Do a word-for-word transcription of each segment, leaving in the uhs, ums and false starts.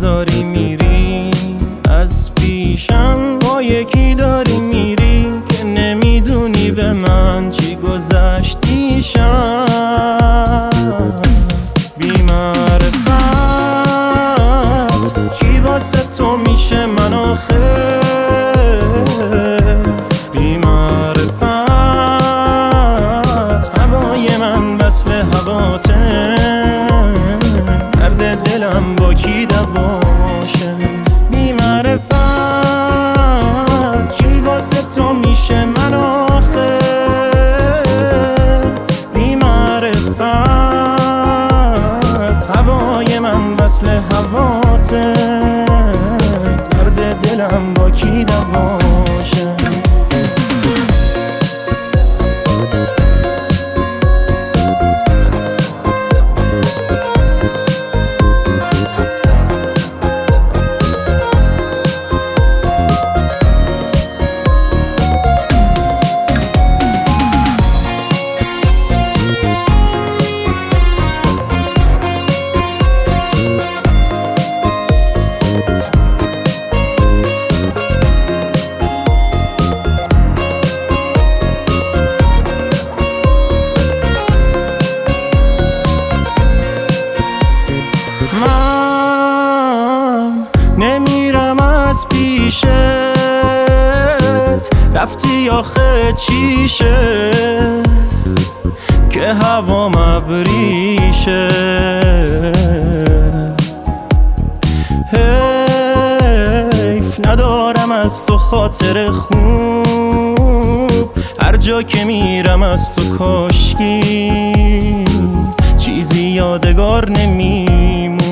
نذاری میری از پیشم، با یکی داری میری که نمیدونی به من چی گذشتیشم. بی‌معرفت کی واسه تو میشه من آخه؟ بی‌معرفت هوای من وصل هواته، درد دلم با کی دواشه؟ بی‌معرفت کی واسه تو میشه من آخه؟ بی‌معرفت هوای من وصل هواته، درد دلم با کی دواشه؟ من نمیرم از پیشت، رفتی آخه چیشه که هوا مبریشه؟ حیف ندارم از تو خاطر خوب، هر جا که میرم از تو کاشکی چیزی یادگار نمیمون.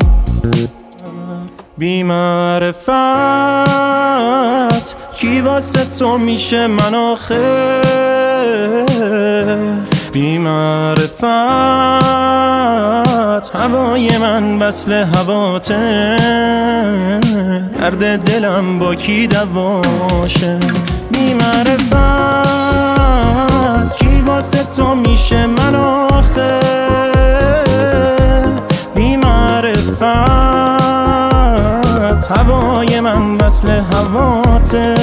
بی‌معرفت کی واسه تو میشه من آخه؟ بی‌معرفت هوای من وصل هواته، درد دلم با کی دواشه؟ بی‌معرفت کی واسه تو میشه من آخه؟ بی‌معرفت هوای من وصل هواته،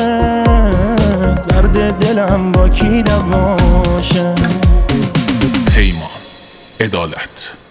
درد دلم با کی دواشه؟ پیمان عدالت.